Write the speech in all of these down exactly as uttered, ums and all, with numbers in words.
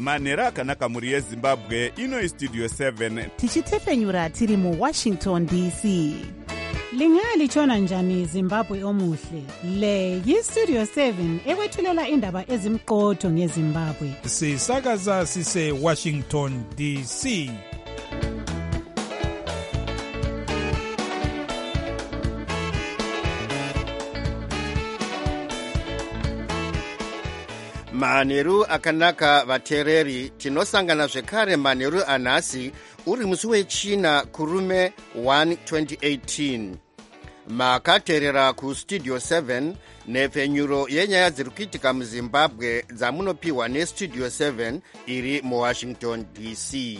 manhero akanaka mhuri yezimbabwe. Ino istudio seven tichitefenyura tiri mu Washington D C. Lingalitshona njani Zimbabwe omuhle? Le yistudio seven ekwethulela indaba ezimqotho ngeZimbabwe. Sisakaza sise Washington D C. Manheru akanaka vatereri, tinosangana zvekare manheru anhasi uri musi wechina kurume one twenty eighteen. Makaterera ku studio seven nepfenyuro yenyaya dziri kuitika muZimbabwe dzamunopiwa nestudio seven iri muWashington D C.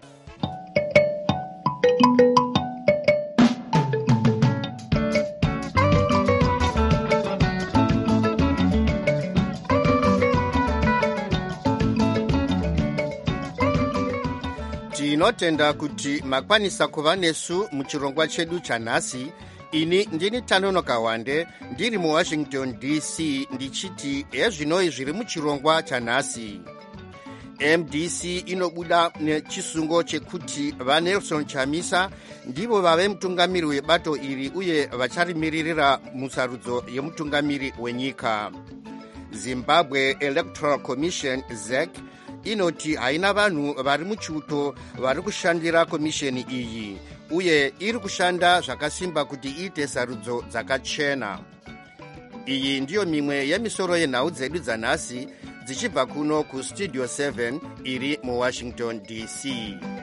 Tinotenda kuti makwanisa kuva nesu muchirongwa chedu chanhasi. Ini ndini Tanonoka Wande ndiri muWashington D C ndichiti ezvinoi zviri muchirongwa chanhasi. M D C inobuda nechisungo chekuti vaNelson Chamisa ndivo vave mutungamiri webato iri uye vacharimiririra musarudzo yemutungamiri wenyika. Zimbabwe Electoral Commission Z E C inoti haina vanhu vari muchiuto vari kushandira komisheni iyi uye iri kushanda zvakasimba kuti iite sarudzo dzakachena. Iyi ndiyo mimwe yemisoro yenhau dzedu dzanhasi dzichibva kuno ku studio seven iri muWashington D C.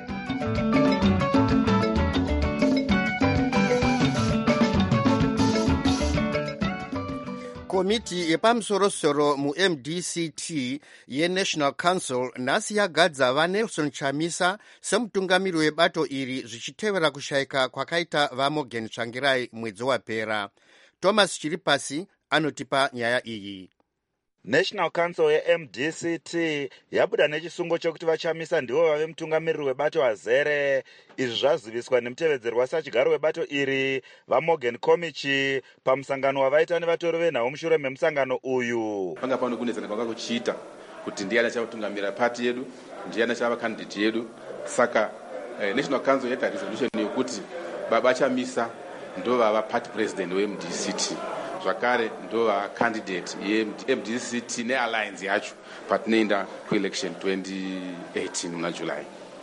Komiti yepamusoro-soro mu-M D C T yeNational Council nhasi yagadza vaNelson Chamisa semutungamiri webato iri zvichitevera kushayika kwakaita vaMorgan Tsvangirai mwedzi wapera. Thomas Chiripasi anotipa nyaya iyi. National Council ye-M D C T yabuda nechisungo chokuti vaChamisa ndivo vave mutungamiriri webato azere. Izvi zvaziviswa nemutevedzeri wasachigaro webato iri vaMorgan Komichi pamusangano wavaita nevatori venhau mushure memusangano uyu. Panga pano kunetsana kwanga kuchiita kuti ndiani achavatungamirira pati yedu, ndiani achava candidate yedu. Saka eh, National Council yaita resolution yokuti baba Chamisa ndo vava party president we-M D C T. Zvakare ndova candidate ye-M D C T ne-alliance yacho patinoenda ku-election twenty eighteen muna July.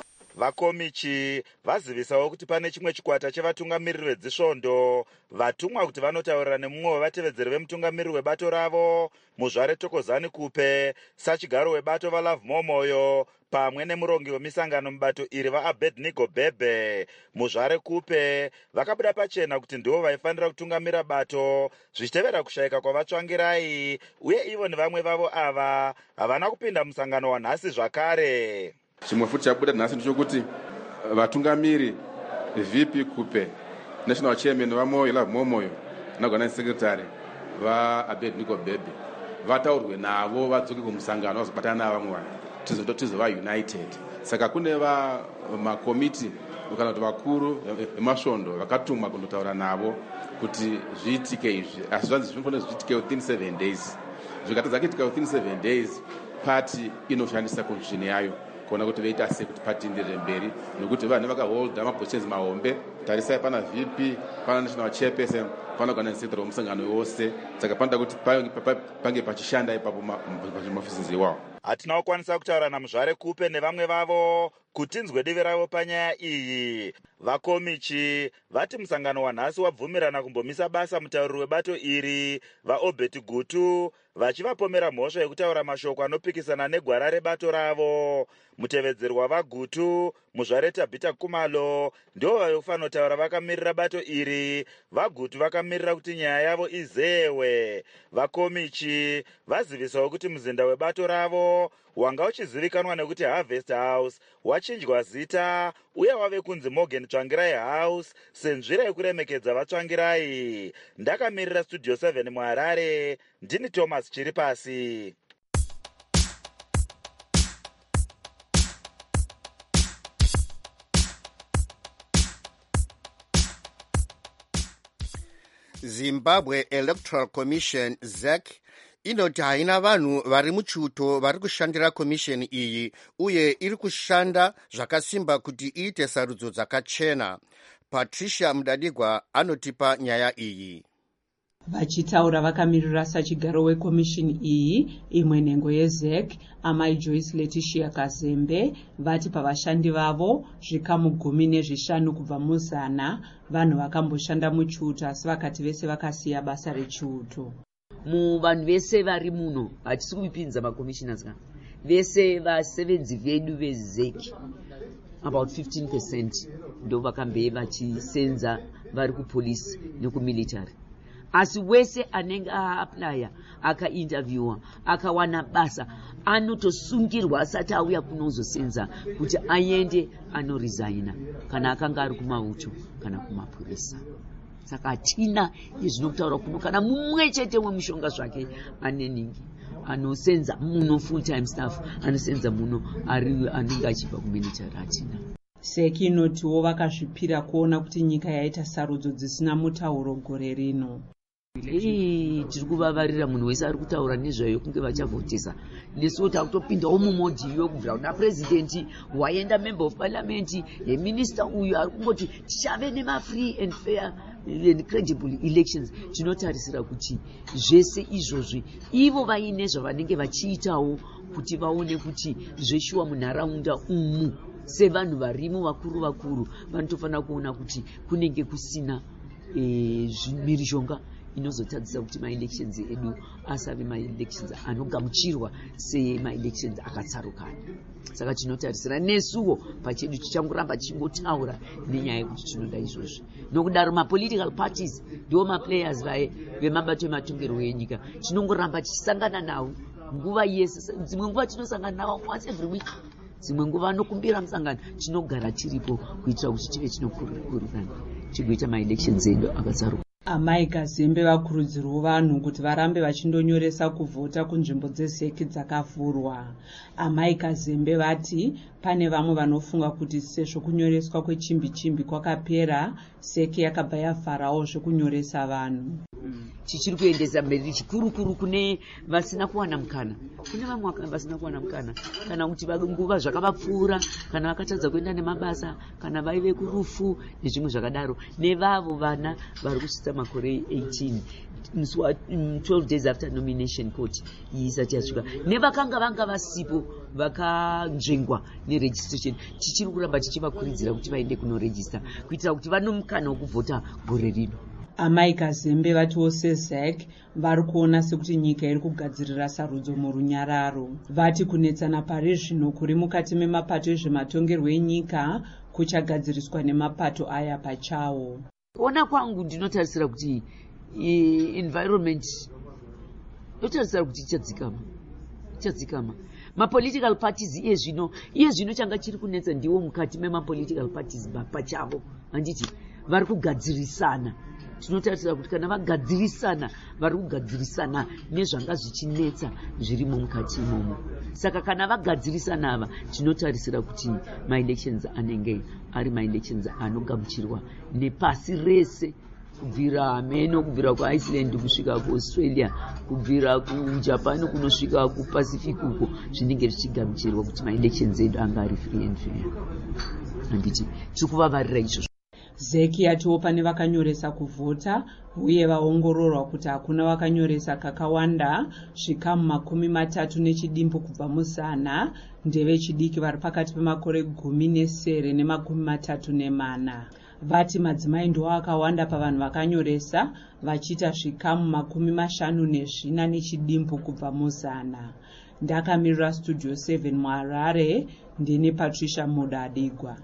Vakomichi vazivisawo kuti pane chimwe chikwata chevatungamiriri vedzisvondo vatumwa kuti vanotaurira nemumwe wevatevedzeri vemutungamiriri webato ravo Muzvare Thokozani Kupe, sachigaro webato vaLove Momoyo pamwe nemurongi wemisangano mubato iri vaAbednego Bhebhe. Muzvare Kupe vakabuda pachena kuti ndivo vaifanira kutungamira bato zvichitevera kushayika kwavaTsvangirai uye ivo nevamwe vavo ava havana kupinda musangano wanhasi zvakare. Chimwe futi chabuda nhasi ndechokuti vatungamiri V P Kupe, National Chairman vaMoyo Love Momoyo naOrganizing Secretary vaAbednego Bhebhe vataurwe navo vadzoke kumusangano vazobatana navamwe vanhu tizova united. Saka kune vamakomiti kana kuti vakuru vemasvondo vakatumwa kundotaura navo kuti zviitike izvi, asi zvanzi zvinofanira zviitike within seven days. Zvikatadza kuitika within seven days, party inoshandisa constitution yayo kuona kuti veita sei kuti party ienderere mberi, nokuti vanhu vakaholda mapositions mahombe. Tarisai pana V P, pana National Chairperson, pana Organizing Secretary womusangano wose. Saka panoda kuti pange pachishanda ipapo maoffices iwawo. Hatina kukwanisa kutaura naMuzvare Kupe nevamwe vavo kuti nzwe divi ravo panyaya iyi. Vakomichi vati musangano wanhasi wabvumirana kumbomisa basa mutauriri webato iri vaObert Gutu vachivapomera mhosva yekutaura mashoko anopikisana negwara rebato ravo. Mutevedzeri wavaGutu Muzvare Tabita Kumalo ndivo vaikufanira kutaura vakamirira bato iri. VaGutu vakamirira kuti nyaya yavo izewe. Vakomichi vazivisawo kuti muzinda webato ravo wanga uchizivikanwa nekuti Harvest House wachinjwa zita uye wave kunzi Morgan Tsvangirai House senzira yekuremekedza vaTsvangirai. Ndakamirira studio seven muHarare, ndini Thomas Chiripasi. Zimbabwe Electoral Commission Z E C inoti haina vanhu vari muchiuto vari kushandira komisheni iyi uye iri kushanda zvakasimba kuti iite sarudzo dzakachena. Patricia Mudadigwa anotipa nyaya iyi. Vachitaura vakamirira sachigaro wekomishini iyi imwe nhengo yeZEC, amai Joyce Letitia Kazembe, vati pavashandi vavo zvikamu gumi nezvishanu kubva muzana vanhu vakamboshanda muchiuto asi vakati vese vakasiya basa rechiuto. Muvanhu vese vari muno hatisi kuvipinza makommissioners kana vese vasevenzi vedu veZEC about fifteen percent ndo vakambe vachisenza vari kupolisi nekumilitary. Asi wese anenge aaplya akainterviewa akawana basa anotosungirwa asati auya kunozosenza kuti aende anoresigna kana akanga ari kumauto kana kumapurisa. Saka hatina izvinokutaura kuno kana mumwe chete wemushonga zvake aneningi anosenza muno full time staff anosenza muno ari anenge achibva kumilitary hatina. Seki inotiwo vakazvipira kuona kuti nyika yaita sarudzo dzisina mutauro gore rino. Tiri kuvavarira munhu wese ari kutaura nezvayo kunge vachavhotesa. Nesuwo takutopindawo mumodhi yokubvira kuna president waenda member of parliament yeminista uyu ari kungoti tichave nema-free and fair and credible elections. Tinotarisira kuti zvese izvozvi ivo vaine zvavanenge vachiitawo kuti vaone kuti zveshuwa munharaunda umu sevanhu varimo vakuru vakuru vanotofanira kuona kuti kunenge kusina e, mhirizhonga inozotadzisa kuti ma-elections edu asave ma-elections anogamuchirwa sema-elections akatsarukana. Saka tinotarisira nesuwo pachedu tichangoramba tichingotaura nenyaya yekuti tinoda izvozvi. Nokudaro ma-political parties ndiwo ma-players vemabato ematongerwo enyika tinongoramba tichisangana nawo nguva yese. Dzimwe nguva tinosangana nawo once every week, dzimwe nguva anokumbira musangano tinogara tiripo kuitira kuti tive tinokurukurirana tigoita ma-elections edu akatsaruka. Amai Kazembe vakurudzirwa vanhu kuti varambe vachindonyoresa kuvhota kunzvimbo dzezeki dzakavhurwa. Amai Kazembe vati pane vamwe vanofunga kuti sezvo kunyoreswa kwechimbi chimbi kwakapera seki yakabva yavharawo zvekunyoresa vanhu. Tichiri kuendesa mberi chikurukuru kune vasina kuwana mukana. Kune vamwe vasina kuwana mukana kana kuti nguva zvakavapfuura kana vakatadza kuenda nemabasa kana vaive kurufu nezvimwe zvakadaro, nevavo vana vari kusvitsa makore eighteen twelve days after nomination court isati yasvika, nevakanga vanga vasipo vakanzvengwa neregistration. Tichiri kuramba tichivakurudzira kuti vaende kunoregista kuitira kuti vanomukana wokuvhota gore rino. Amai Kazembe vatiwo seZEC vari kuona sekuti nyika iri kugadzirira sarudzo murunyararo. Vati kunetsana pari zvino kuri mukati memapato ezvematongerwo enyika kuchagadziriswa nemapato aya pachawo. Kuona kwangu ndinotarisira kuti environment ndotarisira kuti ichadzikama ichadzikama ma-political parties iye zvino iye zvino changa chiri kunetsa ndiwo mukati mema-political parties pachavo handiti vari kugadzirisana. Tinotarisira kuti kana vagadzirisana vari kugadzirisana nezvanga zvichinetsa zvirimo mukati imomo. Saka kana vagadzirisana ava tinotarisira kuti ma-elections anenge ari ma-elections anogamuchirwa nepasi rese kubvira Meno kubvira kuIceland kusvika kuAustralia kubvira kuJapan kunosvika kuPacific uko zvinenge zvichigamuchirwa kuti ma-elections edu anga ari free and fair. Handiti tiri kuvavarira izvozvo. Zeki yatiwo pane vakanyoresa kuvhota uye vaongororwa kuti hakuna vakanyoresa kakawanda zvikamu makumi matatu nechidimbu kubva muzana ndeve chidiki vari pakati pemakore gumi nesere nemakumi matatu nemana. Vati madzimai ndiwo akawanda pavanhu vakanyoresa vachiita zvikamu makumi mashanu nezvina nechidimbu kubva muzana. Ndakamirira studio seven muHarare ndine Patricia Mudadigwa.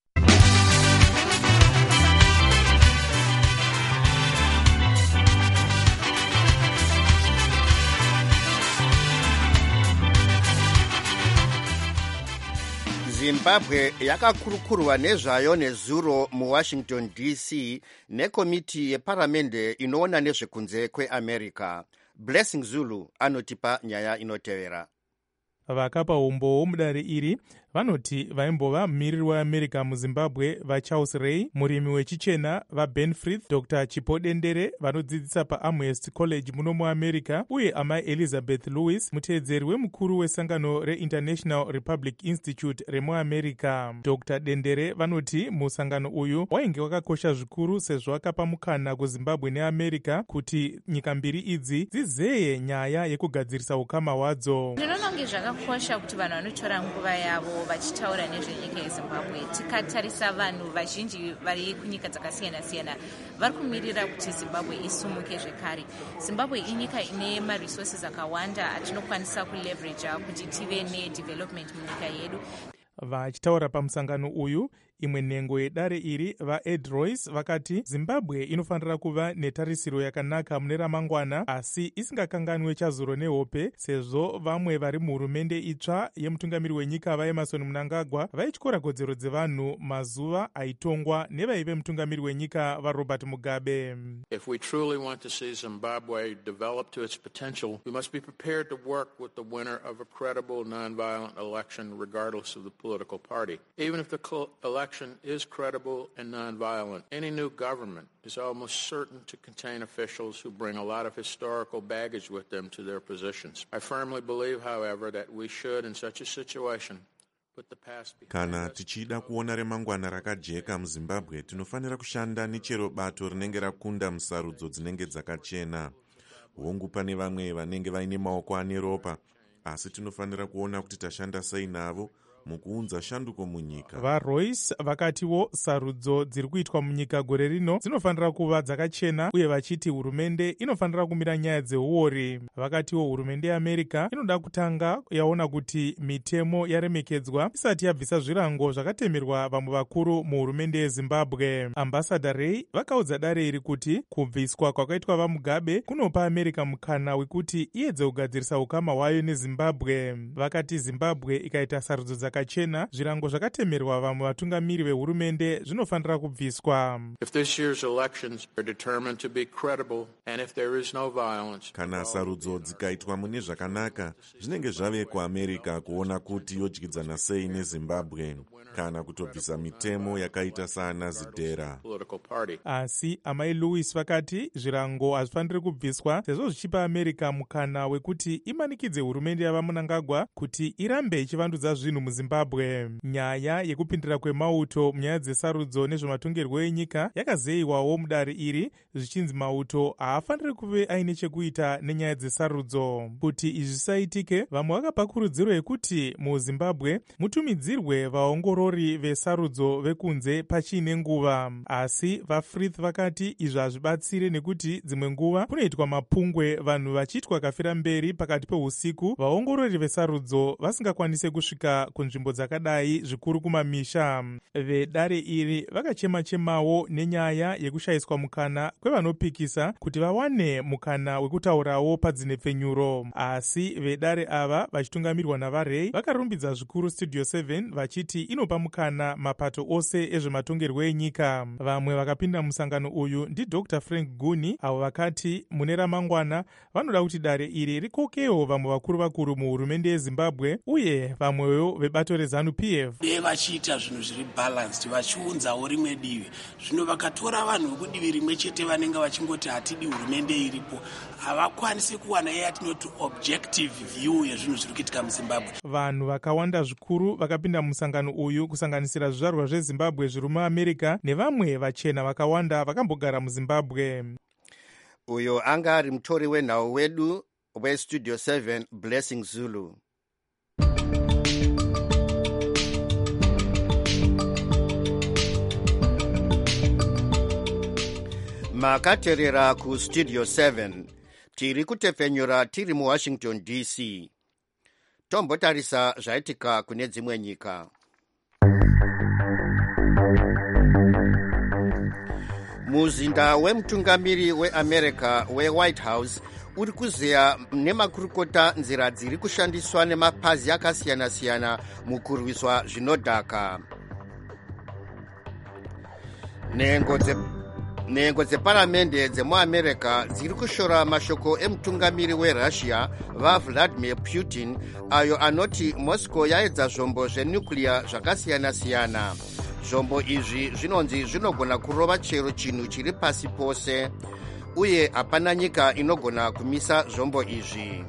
Zimbabwe yakakurukurwa nezvayo nezuro muWashington D C nekomiti yeparamende inoona nezvekunze kweAmerica. Blessing Zulu anotipa nyaya inotevera. Vakapa umbowo mudare iri vanoti vaimbova mumiriri weamerica muzimbabwe vaCharles Ray, murimi wechichena vaBen Frith, Dr Chipodendere vanodzidzisa paAmherst College muno muamerica, uye amai Elizabeth Lewis, muteedzeri wemukuru wesangano reInternational Republic Institute remuamerica. Dr Dendere vanoti musangano uyu wainge wakakosha zvikuru sezvo wakapa mukana kuzimbabwe neamerica kuti nyika mbiri idzi dzizeye nyaya yekugadzirisa ukama hwadzo. Ndinoona kunge zvakakosha kuti vanhu vanotora nguva yavo vachitaura nezvenyika yezimbabwe. Tikatarisa vanhu vazhinji vari kunyika dzakasiyana-siyana vari kumirira kuti zimbabwe isumuke zvekare. Zimbabwe inyika ine maresources akawanda atinokwanisa kuleverage kuti tive nedevelopment munyika yedu. Vachitaura pamusangano uyu, imwe nhengo yedare iri vaEd Royce vakati Zimbabwe inofanira kuva netarisiro yakanaka mune ramangwana, asi isingakanganwe chazuro nehope, sezvo vamwe vari muhurumende itsva yemutungamiri wenyika vaEmerson Mnangagwa vaityora kodzero dzevanhu mazuva aitongwa nevaive mutungamiri wenyika vaRobert Mugabe. If we truly want to see Zimbabwe develop to its potential, we must be prepared to work with the winner of a credible non-violent election regardless of the political party. Even if the election is credible and non-violent, any new government is almost certain to contain officials who bring a lot of historical baggage with them to their positions. I firmly believe, however, that we should, in such a situation, put the past behind us. Kana tichida kuona remangwana rakajeka muZimbabwe, tinofanira kushanda nechero bato rinenge rakunda musarudzo dzinenge dzakachena. Hongu pane vamwe vanenge vaine maoko ane ropa, asi tinofanira kuona kuti tashanda sei navo mukuunza shanduko munyika. VaRoyce vakatiwo sarudzo dziri kuitwa munyika gore rino dzinofanira kuva dzakachena, uye vachiti hurumende inofanira kumira nyaya dzeuori. Vakatiwo hurumende yeAmerica inoda kutanga yaona kuti mitemo yaremekedzwa isati yabvisa zvirango zvakatemerwa vamwe vakuru muhurumende yeZimbabwe. Ambassador Ray vakaudza dare iri kuti kubviswa kwakaitwa vaMugabe kunopa America mukana wekuti iedze kugadzirisa ukama hwayo neZimbabwe. Vakati Zimbabwe ikaita sarudzo dzakachena, zvirango zvakatemerwa vamwe vatungamiri vehurumende zvinofanira kubviswa. If this year's elections are determined to be credible and if there is no violence, kana sarudzo dzikaitwa mune zvakanaka, zvinenge zvave kuAmerica kuona kuti yodyidzana sei neZimbabwe kana kutobvisa mitemo yakaita saana zidhera. Asi amai Lewis vakati zvirango hazvifaniri kubviswa sezvo zvichipa America mukana wekuti imanikidze hurumende yavaMnangagwa kuti irambe ichivandudza zvinhu muZimbabwe. Nyaya yekupindira kwemauto munyaya dzesarudzo nezvematongerwo enyika yakazeyiwawo mudare iri, zvichinzi mauto haafaniri kuve aine chekuita nenyaya dzesarudzo. Kuti izvi zvisaitike, vamwe vakapa kurudziro yekuti muZimbabwe mutumidzirwe vaongorori vesarudzo vekunze pachiine nguva. Asi vaFrith vakati izvi hazvibatsire nekuti dzimwe nguva kunoitwa mapungwe, vanhu vachiitwa kafira mberi pakati peusiku, vaongorori vesarudzo vasingakwanise kusvika kunzvimbo dzakadai, zvikuru kumamisha. Vedare iri vakachema-chemawo nenyaya yekushayiswa mukana kwevanopikisa kuti vawane mukana wekutaurawo padzinepfenyuro. Asi vedare ava vachitungamirirwa navaRay vakarumbidza zvikuru Studio seven vachiti inopa mukana mapato ose ezvematongerwo enyika. Vamwe vakapinda musangano uyu ndiDr Frank Guni, avo vakati mune ramangwana vanoda kuti dare iri rikokewo vamwe vakuru vakuru muhurumende yeZimbabwe uye vamwewo vebato reZANU P F. Dei vachiita zvinhu zviri balanced, vachiunzawo rimwe divi. Zvino vakatora vanhu vekudivi rimwe chete vanenge vachingoti hatidi hurumende iripo, havakwanisi kuwana yatinoti objective view yezvinhu zviri kuitika muZimbabwe. Vanhu vakawanda zvikuru vakapinda musangano uyu, kusanganisira zvizvarwa zveZimbabwe zviri muAmerica nevamwe vachena vakawanda vakambogara muZimbabwe. Uyo anga ari mutori wenhau wedu weStudio seven, Blessing Zulu. Makaterera ku Studio seven, tiri kutefenyura tiri mu Washington D C. Tombotarisa zvaitika kune dzimwe nyika. Muzinda wemutungamiri weAmerica weWhite House uri kuzeya nemakurukota nzira dziri kushandiswa nemapazi akasiyana-siyana mukurwiswa zvinodhaka. Nhengo dze nhengo dzeparamende dzemuamerica dziri kushora mashoko emutungamiri werussia vavladimir putin ayo anoti moscow yaedza zvombo zvenuclear zvakasiyana-siyana. Zvombo izvi zvinonzi zvinogona kurova chero chinhu chiri pasi pose uye hapana nyika inogona kumisa zvombo izvi.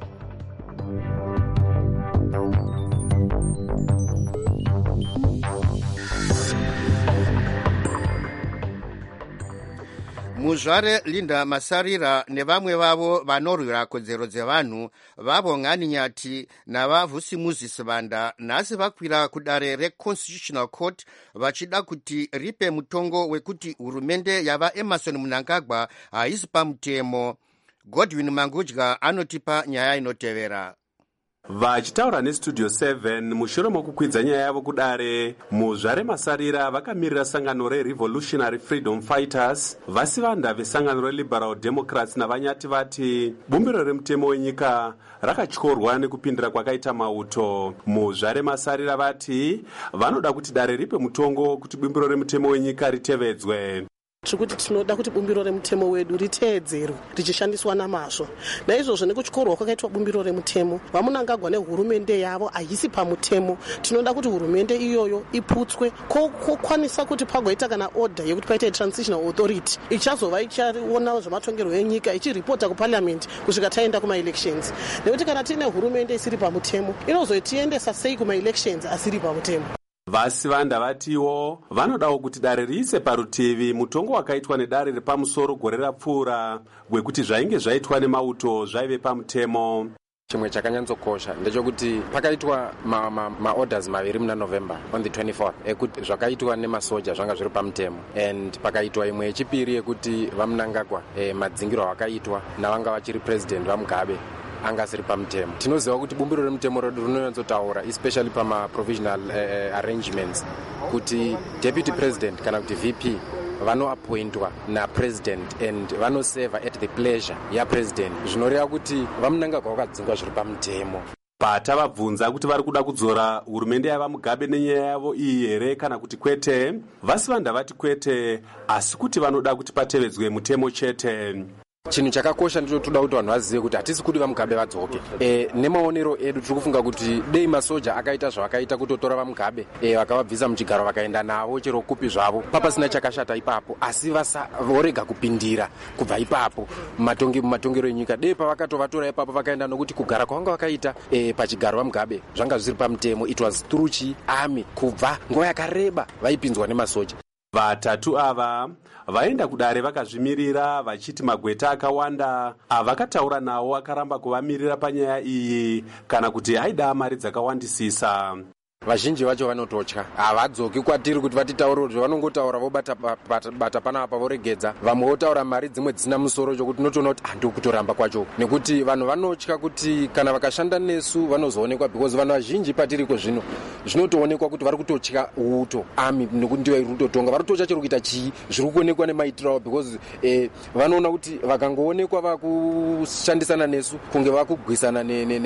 Muzvare Linda Masarira nevamwe vavo vanorwira kodzero dzevanhu vavo Ng'ani Nyati navaVusimuzi Vanda nhasi vakwira kudare reConstitutional Court vachida kuti ripe mutongo wekuti hurumende yava Emmerson Mnangagwa haisi pamutemo. Godwin Mangudya anotipa nyaya inotevera. Vachitaura nestudio seven mushure mokukwidza nyaya yavo kudare, Muzvare Masarira vakamirira sangano reRevolutionary Freedom Fighters, Vasivanda vesangano reLiberal Democrats navanyati vati bumbiro remutemo wenyika rakatyorwa nekupindira kwakaita mauto. Muzvare Masarira vati vanoda kuti dare ripe mutongo kuti bumbiro remutemo wenyika ritevedzwe. Tikuti tinoda kuti bumbiro remutemo wedu riteedzerwe richishandiswa namazvo. Naizvozvo nekuchikorwa kwakaitwa bumbiro remutemo, vaMnangagwa nehurumende yavo haisi pamutemo. Tinoda kuti hurumende iyoyo iputswe kokwanisa kuti pagoita kana order yekuti paite transitional authority ichazova ichiona zvematongerwo enyika ichiripota kuparliament kusvika taenda kuma-elections. Nekuti kana tine hurumende isiri pamutemo inozotiendesa sei kuma-elections asiri pamutemo. Vasivanda vatiwo vanodawo kuti dare riise parutivi mutongo wakaitwa nedare repamusoro gore rapfuura wekuti zvainge zvaitwa nemauto zvaive pamutemo. Chimwe chakanyatsokosha ndechekuti pakaitwa maorders ma, ma maviri muna November on the twenty-fourth ekuti zvakaitwa nemasoja zvanga zviri pamutemo, and pakaitwa imwe yechipiri yekuti vaMnangagwa eh, madzingiro akaitwa navanga vachiri president vaMugabe anga asiri pamutemo. Tinoziva kuti bumbiro remutemo redu rinonyatsotaura especially pama provisional uh, arrangements kuti deputy president kana kuti V P vanoappointwa na president and vanoseva at the pleasure ya president, zvinoreva kuti vaMnangagwa vakadzingwa zviri pamutemo. Patavabvunza kuti vari kuda kudzora hurumende yavaMugabe nenyaya yavo iyi here kana kuti kwete, Vasivanda vati kwete, asi kuti vanoda kuti patevedzwe mutemo chete. Chinhu chakakosha ndicho toda kuti vanhu vazive kuti hatisi kuti vaMugabe vadzoke. E, nemaonero edu tiri kufunga kuti dei masoja akaita zvavakaita kutotora vaMugabe e, vakavabvisa muchigaro vakaenda navo chero kupi zvavo, papasina chakashata ipapo, asi vorega kupindira kubva ipapo mumatongero enyika. Dei pavakatovatora ipapo vakaenda nokuti kugara kwavanga vakaita e, pachigaro vaMugabe zvanga zviri pamutemo. It was through chi army kubva nguva yakareba vaipinzwa nemasoja. Vatatu ava vaenda kudare vakazvimirira vachiti magweta akawanda avakataura nawo akaramba kuvamirira panyaya iyi kana kuti haida mari dzakawandisisa. Vazhinji vacho vanototya, havadzoki kwatiri kuti vatitaurire zvavanongotaura vobata bata panapa voregedza, vamwe votaura mari dzimwe dzisina musoro chokuti notoona kuti handiri kutoramba kwacho, nekuti vanhu vanotya kuti kana vakashanda nesu vanozoonekwa, because vanhu vazhinji patiriko zvino zvinotoonekwa kuti vari kutotya uto ami nekuti ndivo iri kutotonga, vari kutotya chero kuita chii zviri kuonekwa nemaitiro avo, because eh, vanoona kuti vakangoonekwa vakushandisana nesu kunge vakugwisana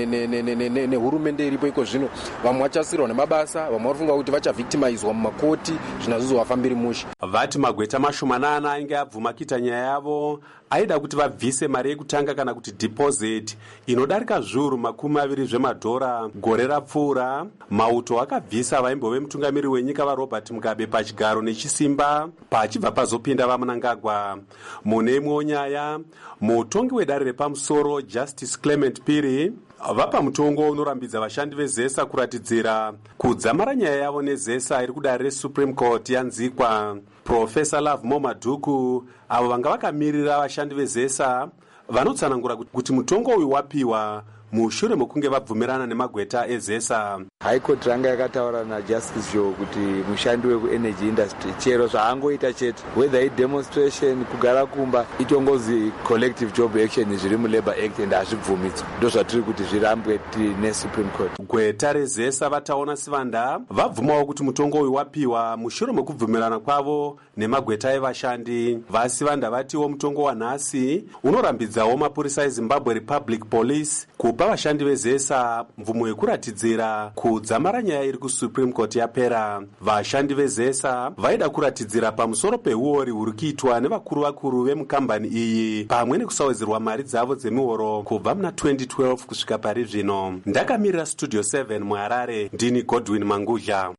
nehurumende iripo iko zvino, vamwe vachasirwa nema basa, vamwe vafunga kuti vachavictimizwa mumakoti zvinazozovafambiri mushe. Vati magweta mashomanana ainge abvuma kuita nyaya yavo aida kuti vabvise mari yekutanga kana kuti deposit inodarika zviuru makumi maviri zvemadhora gore rapfuura. Mauto akabvisa vaimbove mutungamiri wenyika vaRobert Mugabe pachigaro nechisimba pachibva pazopinda vaMnangagwa. Mune imwewo nyaya, mutongi wedare repamusoro Justice Clement Piri vapa mutongo unorambidza vashandi vezesa kuratidzira kudzamara nyaya yavo nezesa iri kudare reSupreme Court yanzikwa. Professor Love Momaduku avo vanga vakamirira vashandi vezesa vanotsanangura kuti mutongo uyu wapiwa mushure mokunge vabvumirana nemagweta ezesa. High Court ranga yakataura naJustice Joe kuti mushandi wekuenergy industry chero zvaangoita chete, whether i demonstration kugara kumba itongozi collective job action zviri muLabour Act and hazvibvumidzwa, ndo zvatiri kuti zvirambwe neSupreme Court. Gweta rezesa vataona Sivanda vabvumawo kuti mutongo uyu wapiwa mushure mokubvumirana kwavo nemagweta evashandi. Vasivanda vatiwo mutongo wanhasi unorambidzawo mapurisa eZimbabwe Republic Police kupa vapa vashandi vezesa mvumo yekuratidzira kudzamara nyaya iri kusupreme court yapera. Vashandi vezesa vaida kuratidzira pamusoro peuori huri kuitwa nevakuru vakuru vemukambani iyi pamwe nekusawedzerwa mari dzavo dzemihoro kubva muna twenty twelve kusvika pari zvino. Ndakamirira studio seven muharare, ndini Godwin Mangudla.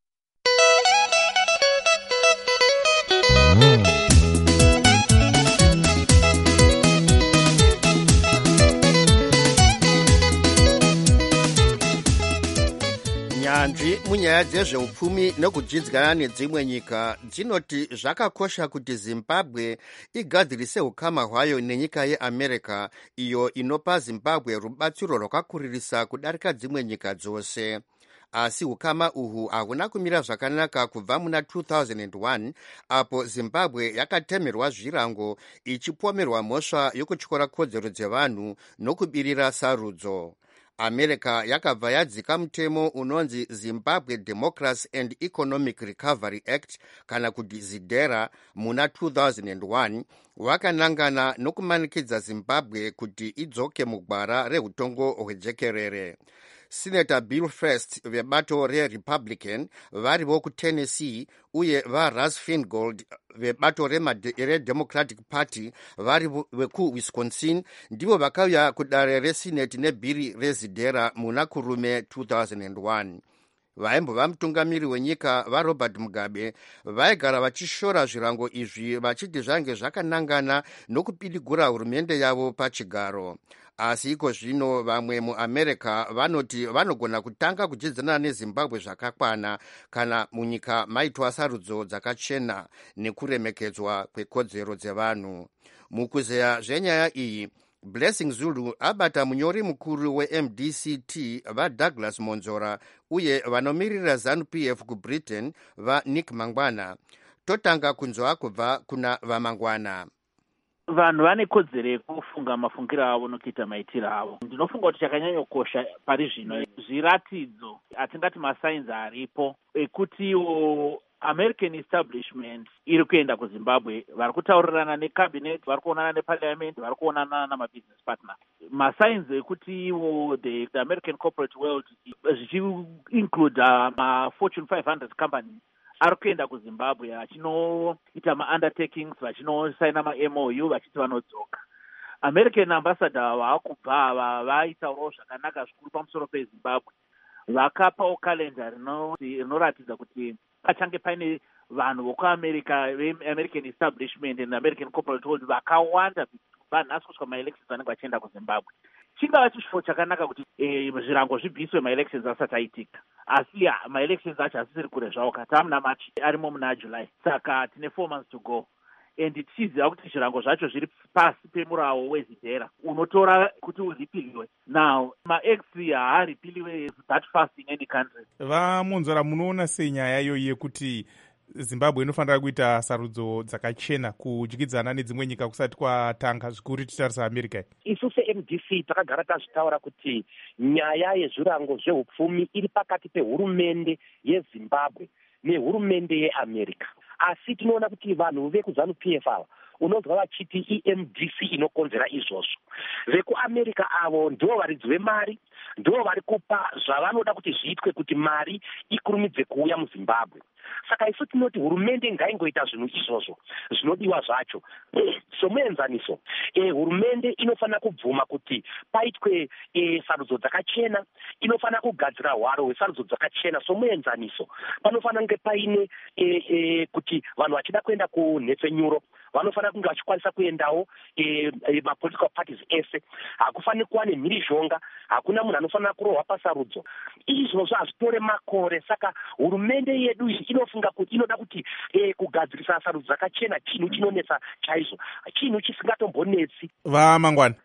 nyanzvi munyaya dzezveupfumi nekudzidzana nedzimwe nyika dzinoti zvakakosha kuti Zimbabwe igadzirise ukama hwayo nenyika yeAmerica, iyo inopa Zimbabwe rubatsiro rwakakuririsa kudarika dzimwe nyika dzose. Asi ukama uhu hahuna kumira zvakanaka kubva muna two thousand one apo Zimbabwe yakatemerwa zvirango ichipomerwa mhosva yokutyora kodzero dzevanhu nokubirira sarudzo. America yakabva yadzika mutemo unonzi Zimbabwe Democracy and Economic Recovery Act kana kuti ZIDERA muna two thousand one, wakanangana nokumanikidza Zimbabwe kuti idzoke mugwara reutongo hwejekerere. Senator Bill Frist vebato reRepublican varivo kuTennessee uye vaRuss Feingold vebato reDemocratic Party vari vekuWisconsin ndivo vakauya kudare reSenate nebhiri rezidera muna kurume two thousand one. Vaimbova mutungamiri wenyika vaRobert Mugabe vaigara vachishora zvirango izvi vachiti zvange zvakanangana nokupidigura hurumende yavo pachigaro. Asi iko zvino vamwe muAmerica vanoti vanogona kutanga kudzidzana neZimbabwe zvakakwana kana munyika maitwa sarudzo dzakachena nekuremekedzwa kwekodzero dzevanhu. Mukuzeya zvenyaya iyi, Blessing Zulu abata munyori mukuru weM D C T vaDouglas Monzora uye vanomirira ZANU P F kuBritain vaNick Mangwana. Totanga kunzwa kubva kuna vaMangwana. Vanhu vane kodzero yekufunga mafungiro avo nokuita maitiro avo. Ndinofunga kuti chakanyanyokosha pari zvino zviratidzo, atingati masainzi aripo ekutiwo American establishment iri kuenda kuZimbabwe, vari kutaurirana necabinet, vari kuonana neparliament, vari kuonana namabusiness partner. Masainzi ekuti iwo the, the American corporate world zvichi-include uh, ma-Fortune five hundred companies ari kuenda kuZimbabwe achinoita ma-undertakings, vachinosaina ma-M O U vachiti vanodzoka. American ambassador vaakubva ava vaitaurawo zvakanaka zvikuru pamusoro peZimbabwe. Vakapawo kalenda rinoratidza kuti pachange paine vanhu vokuamerica veAmerican establishment and American corporate world vakawanda kubva nhasi kusvika maelections vanenge vachienda kuZimbabwe. Chingava chishuwo chakanaka kuti eh, zvirango zvibviswe maelections asati aitika, asi maelections acho asisiri kure zvawo kati amuna machi arimo muna July, saka tine four months to go. And tichiziva kuti zvirango zvacho zviri pasi pemurawo wezidhera unotora kuti uripiliwe. Now ma-ex haaripiliwe that fast in any country. VaMonzora, munoona sei nyaya iyo yekuti Zimbabwe inofanira kuita sarudzo dzakachena kudyidzana nedzimwe nyika kusati kwatanga zvikuru titarisa America? Isu seM D C takagara tazvitaura kuti nyaya yezvirango zveupfumi iri pakati pehurumende yeZimbabwe nehurumende yeAmerica. Asi tinoona kuti vanhu vekuZANU P F ava unonzwa vachiti eM D C inokonzera izvozvo. VekuAmerica avo ndo varidzi vemari, ndo vari kupa zvavanoda kuti zviitwe kuti mari ikurumidze kuuya muZimbabwe. Saka isu tinoti hurumende ngaingoita zvinhu izvozvo zvinodiwa zvacho. Somuenzaniso, eh, hurumende inofanira kubvuma kuti paitwe eh, sarudzo dzakachena, inofanira kugadzira hwaro hwesarudzo dzakachena. Somuenzaniso, panofanira kunge paine eh, eh, kuti vanhu vachida kuenda kunhepfenyuro vanofanira kunge vachikwanisa kuendawo eh, eh, mapolitical parties ese. Hakufaniri kuva nemhirizhonga, hakuna munhu anofanira kurohwa pasarudzo. Izvozvo hazvitore makore. Saka hurumende yedu iyi inofunga kuti inoda kuti eh, kugadzirisa sarudzo dzakachena chinhu chinonetsa chaizvo, chinhu chisingatombonetsi. VaMangwana.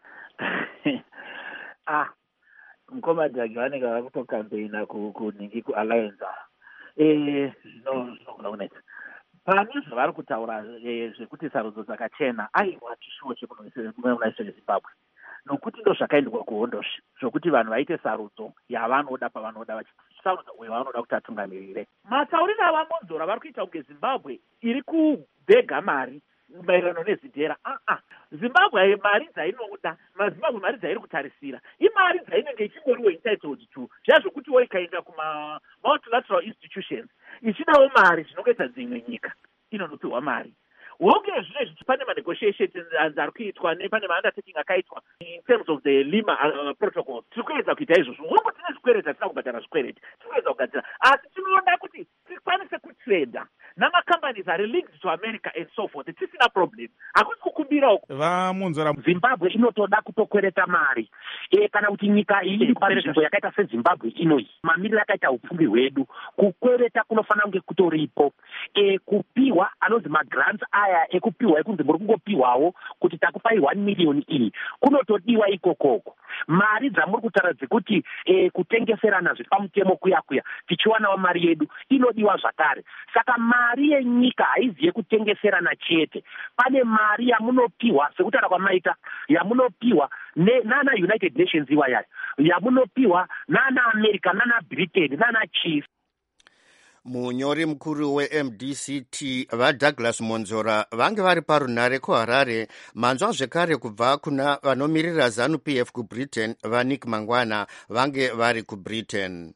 ah mukomadhagi vanenge vari kutokampeina kunhingi kualliance eh zvino zvinogona kunetsa pane zvavari kutaura zvekuti sarudzo dzakachena aiwa chishuwo chekunoisa Zimbabwe, nokuti ndo zvakaendwa kuhondozve zvokuti vanhu vaite sarudzo yavanoda pavanoda vachisarudzo uyo vanoda kuti atungamirire. Matauriro avaMonzora vari kuita kunge Zimbabwe iri kubhega mari maererano nezidhera. ah ah zimbabwe mari dzainoda mazimbabwe mari dzairi kutarisira imari dzainenge ichingoriwo entitled to zviya zvokutiwo ikaenda kumamultilateral institutions ichidawo mari zvinongoita dzimwe nyika inonopiwa mari wonge zvinezvi pane manegotiations ari kuitwa nepane maundertaking akaitwa in terms of the lima uh, protocol tiri kuedza kuita izvozvo wongo tine zvikwereti hatina kubhadhara zvikwereti tiri kuedza kugadzira asi tinoda kuti tikwanise kutreda namacompanies ari linked to America and so forth tisina problem hakusi kukumbira uku vamunzora zimbabwe inotoda kutokwereta mari e, kana kuti nyika iyi iri panzvimbo yakaita sezimbabwe inoi mamiriro akaita upfumi hwedu kukwereta kunofanira kunge kutoripo e, kupiwa anonzi magrants aya ekupiwa ekunzi muri kungopiwawo kuti takupai one million iyi kunotodiwa ikokoko mari dzamuri kutaura dzekuti e, kutengeserana zvepamutemo kuya kuya tichiwanawo mari yedu inodiwa zvakare saka mari yenyika haizi yekutengeserana chete pane mari yamunopiwa sekutaura kwamaita yamunopiwa nana United Nations iwayaya yamunopiwa nana America nana Britain nana Chief. Munyori mukuru we-M D C T vaDouglas Monzora vange vari parunhare kuHarare manzwa zvekare kubva kuna vanomirira ZANU P F kuBritain vaNick Mangwana vange vari kuBritain.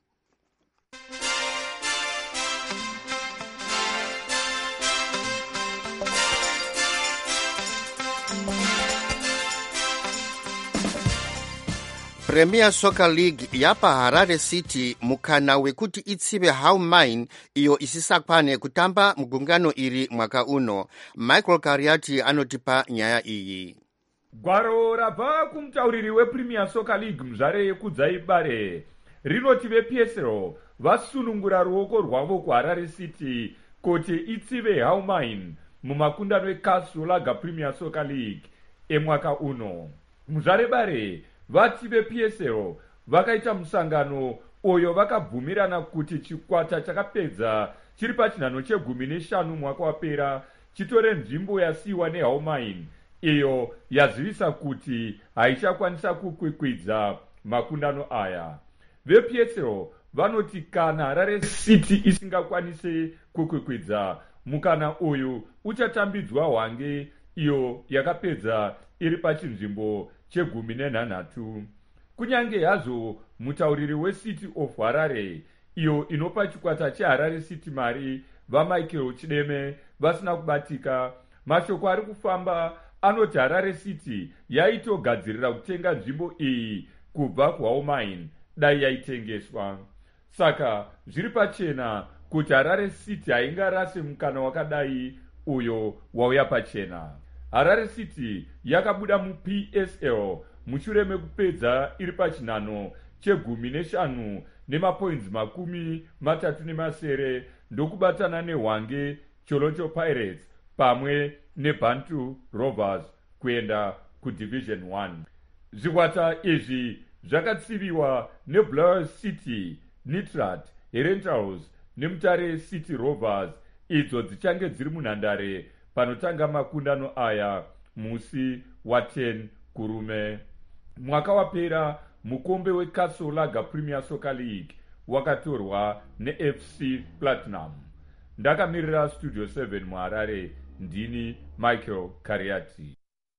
Premier Soccer League yapa Harare City mukana wekuti itsive How Mine iyo isisakwane kutamba mugungano iri mwaka uno. Michael Kariati anotipa nyaya iyi. Gwaro rabva kumutauriri wePremier Soccer League muzvare yekudzaibare rinoti veP S L vasunungura ruoko rwavo kuHarare City kuti itsive How Mine mumakundano eCastle Lager Premier Soccer League emwaka uno. Muzvare bare vati veP S L vakaita musangano oyo vakabvumirana kuti chikwata chakapedza chiri pachinhano chegumi neshanu mwaka wapera chitore nzvimbo yasiyiwa neHow Mine iyo yazivisa kuti haichakwanisa kukwikwidza makundano aya. veP S L vanoti kana Harare City isingakwanise kukwikwidza mukana uyu uchatambidzwa hwange iyo yakapedza iri pachinzvimbo chegumi nenhanhatu. Kunyange hazvo mutauriri weCity of Harare iyo inopa chikwata cheHarare City mari vaMichael Chideme vasina kubatika, mashoko ari kufamba anoti Harare City yaitogadzirira kutenga nzvimbo iyi kubva kuHow Mine dai yaitengeswa. Saka zviri pachena kuti Harare City haingarase mukana wakadai uyo wauya pachena. Harare City yakabuda muP S L mushure mekupedza iri pachinhano chegumi neshanu nemapoints makumi matatu nemasere ndokubatana nehwange Cholocho Pirates pamwe neBantu Rovers kuenda kuDivision one. Zvikwata izvi zvakatsiviwa neBlair City, Nitrat, Rentals neMutare City Rovers idzo dzichange dziri munhandare panotanga makundano aya musi wa ten kurume. Mwaka wapera mukombe weCastle Lager Premier Soccer League wakatorwa neF C Platinum. Ndakamirira Studio seven muHarare ndini Michael Kariati.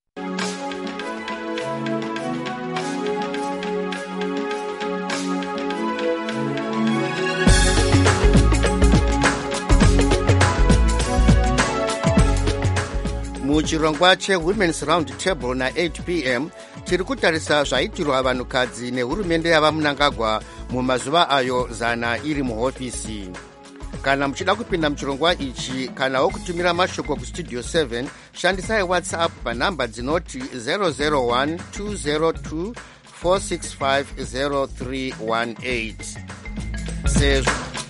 Muchirongwa cheWomen's Round Table na eight p m tiri kutarisa zvaitirwa vanhukadzi nehurumende yavaMnangagwa mumazuva ayo zana iri muhofisi. Kana muchida kupinda muchirongwa ichi kanawo kutumira mashoko kustudio seven shandisai WhatsApp panhamba dzinoti zero zero one two zero two four six five zero three one eight. Sezvo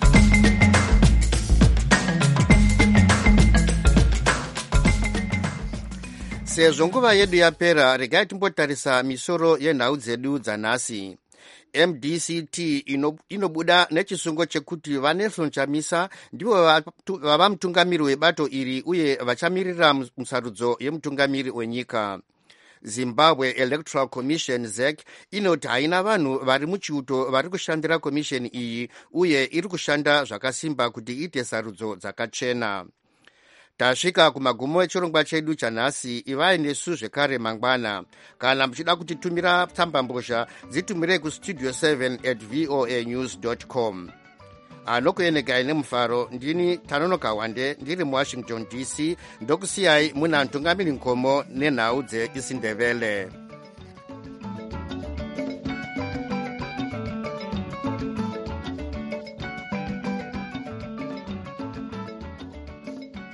Sezvo nguva yedu yapera, regai timbotarisa misoro yenhau dzedu dzanhasi. M D C T inobuda nechisungo chekuti vaNelson Chamisa ndivo vava mutungamiri webato iri uye vachamirira musarudzo yemutungamiri wenyika. Zimbabwe Electoral Commission Z E C inoti haina vanhu vari muchiuto vari kushandira komisheni iyi uye iri kushanda zvakasimba kuti iite sarudzo dzakachena. tasvika kumagumo echirongwa chedu chanhasi. ivai nesu zvekare mangwana. Kana muchida kutitumira tsambambozha dzitumirei kustudio seven at voa news dot com. anokuenegai nemufaro ndini Tanonoka Wande ndiri muwashington D C ndokusiyai muna mtungamiri nkomo nenhau dzeisindebele.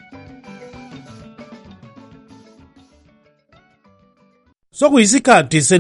sokuyisikhathi